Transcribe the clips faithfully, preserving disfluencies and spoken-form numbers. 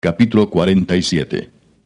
Capítulo cuarenta y siete.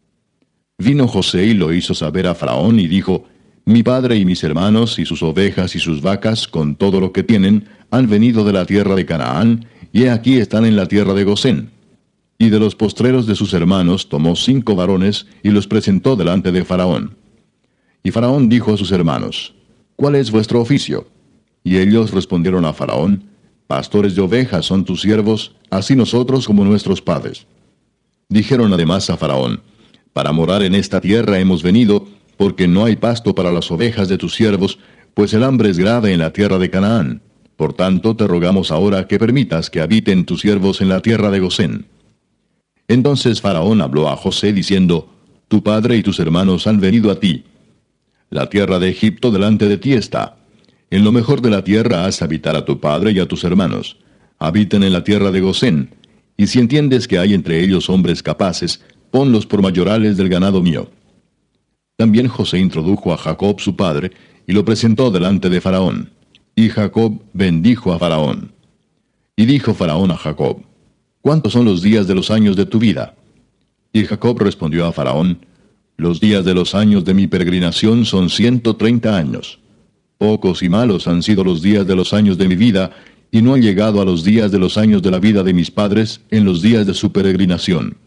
Vino José y lo hizo saber a Faraón y dijo: Mi padre y mis hermanos y sus ovejas y sus vacas, con todo lo que tienen, han venido de la tierra de Canaán, y he aquí están en la tierra de Gosén. Y de los postreros de sus hermanos tomó cinco varones y los presentó delante de Faraón. Y Faraón dijo a sus hermanos: ¿Cuál es vuestro oficio? Y ellos respondieron a Faraón: Pastores de ovejas son tus siervos, así nosotros como nuestros padres. Dijeron además a Faraón: Para morar en esta tierra hemos venido, porque no hay pasto para las ovejas de tus siervos, pues el hambre es grave en la tierra de Canaán. Por tanto te rogamos ahora que permitas que habiten tus siervos en la tierra de Gosén. Entonces Faraón habló a José diciendo: Tu padre y tus hermanos han venido a ti. La tierra de Egipto delante de ti está. En lo mejor de la tierra haz habitar a tu padre y a tus hermanos. Habiten en la tierra de Gosén. Y si entiendes que hay entre ellos hombres capaces, ponlos por mayorales del ganado mío. También José introdujo a Jacob su padre, y lo presentó delante de Faraón. Y Jacob bendijo a Faraón. Y dijo Faraón a Jacob: ¿Cuántos son los días de los años de tu vida? Y Jacob respondió a Faraón: Los días de los años de mi peregrinación son ciento treinta años. Pocos y malos han sido los días de los años de mi vida, y no han llegado a los días de los años de la vida de mis padres en los días de su peregrinación.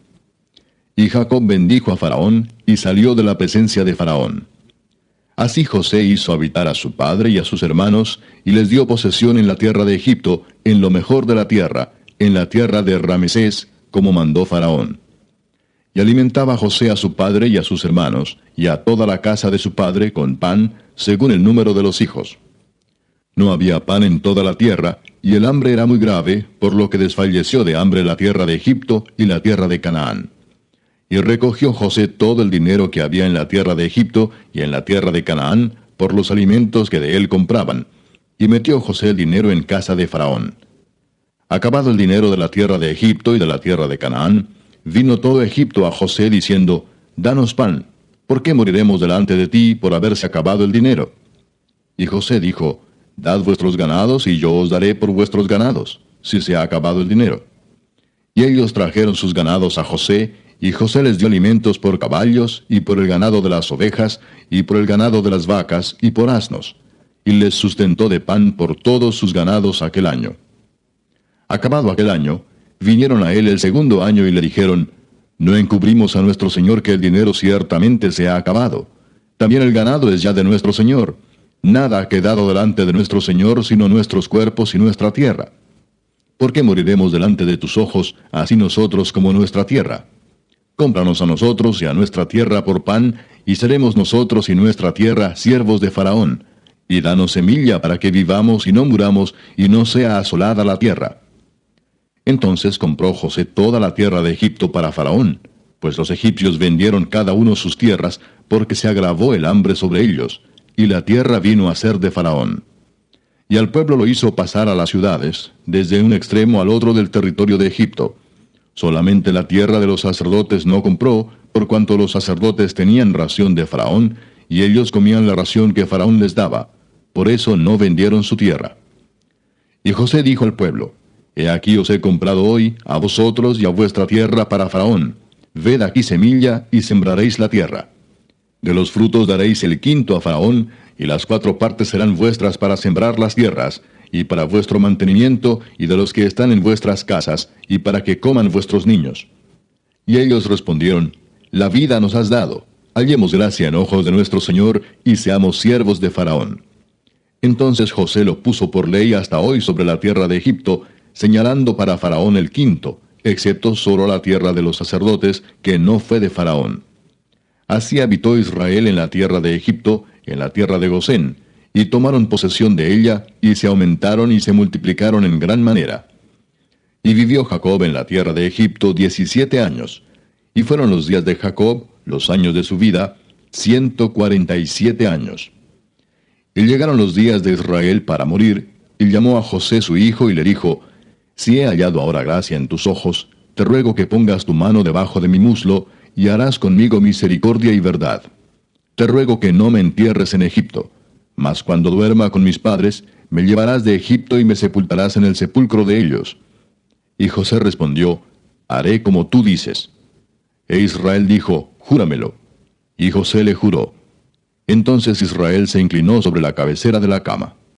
Y Jacob bendijo a Faraón, y salió de la presencia de Faraón. Así José hizo habitar a su padre y a sus hermanos, y les dio posesión en la tierra de Egipto, en lo mejor de la tierra, en la tierra de Ramesés, como mandó Faraón. Y alimentaba José a su padre y a sus hermanos, y a toda la casa de su padre con pan, según el número de los hijos. No había pan en toda la tierra, y el hambre era muy grave, por lo que desfalleció de hambre la tierra de Egipto y la tierra de Canaán. Y recogió José todo el dinero que había en la tierra de Egipto y en la tierra de Canaán, por los alimentos que de él compraban, y metió José el dinero en casa de Faraón. Acabado el dinero de la tierra de Egipto y de la tierra de Canaán, vino todo Egipto a José diciendo: Danos pan, ¿por qué moriremos delante de ti por haberse acabado el dinero? Y José dijo: Dad vuestros ganados, y yo os daré por vuestros ganados, si se ha acabado el dinero. Y ellos trajeron sus ganados a José, y José les dio alimentos por caballos, y por el ganado de las ovejas, y por el ganado de las vacas, y por asnos, y les sustentó de pan por todos sus ganados aquel año. Acabado aquel año, vinieron a él el segundo año y le dijeron: No encubrimos a nuestro señor que el dinero ciertamente se ha acabado. También el ganado es ya de nuestro señor. Nada ha quedado delante de nuestro señor sino nuestros cuerpos y nuestra tierra. ¿Por qué moriremos delante de tus ojos, así nosotros como nuestra tierra? Cómpranos a nosotros y a nuestra tierra por pan, y seremos nosotros y nuestra tierra siervos de Faraón. Y danos semilla para que vivamos y no muramos, y no sea asolada la tierra. Entonces compró José toda la tierra de Egipto para Faraón, pues los egipcios vendieron cada uno sus tierras, porque se agravó el hambre sobre ellos, y la tierra vino a ser de Faraón. Y al pueblo lo hizo pasar a las ciudades, desde un extremo al otro del territorio de Egipto. Solamente la tierra de los sacerdotes no compró, por cuanto los sacerdotes tenían ración de Faraón, y ellos comían la ración que Faraón les daba. Por eso no vendieron su tierra. Y José dijo al pueblo: He aquí os he comprado hoy, a vosotros y a vuestra tierra para Faraón. Ved aquí semilla, y sembraréis la tierra. De los frutos daréis el quinto a Faraón, y las cuatro partes serán vuestras para sembrar las tierras, y para vuestro mantenimiento, y de los que están en vuestras casas, y para que coman vuestros niños. Y ellos respondieron: La vida nos has dado. Hallemos gracia en ojos de nuestro Señor, y seamos siervos de Faraón. Entonces José lo puso por ley hasta hoy sobre la tierra de Egipto, señalando para Faraón el quinto, excepto solo la tierra de los sacerdotes, que no fue de Faraón. Así habitó Israel en la tierra de Egipto, en la tierra de Gosén, y tomaron posesión de ella, y se aumentaron y se multiplicaron en gran manera. Y vivió Jacob en la tierra de Egipto diecisiete años, y fueron los días de Jacob, los años de su vida, ciento cuarenta y siete años. Y llegaron los días de Israel para morir, y llamó a José su hijo, y le dijo: Si he hallado ahora gracia en tus ojos, te ruego que pongas tu mano debajo de mi muslo, y harás conmigo misericordia y verdad. Te ruego que no me entierres en Egipto, mas cuando duerma con mis padres, me llevarás de Egipto y me sepultarás en el sepulcro de ellos. Y José respondió: Haré como tú dices. E Israel dijo, Júramelo. Y José le juró. Entonces Israel se inclinó sobre la cabecera de la cama.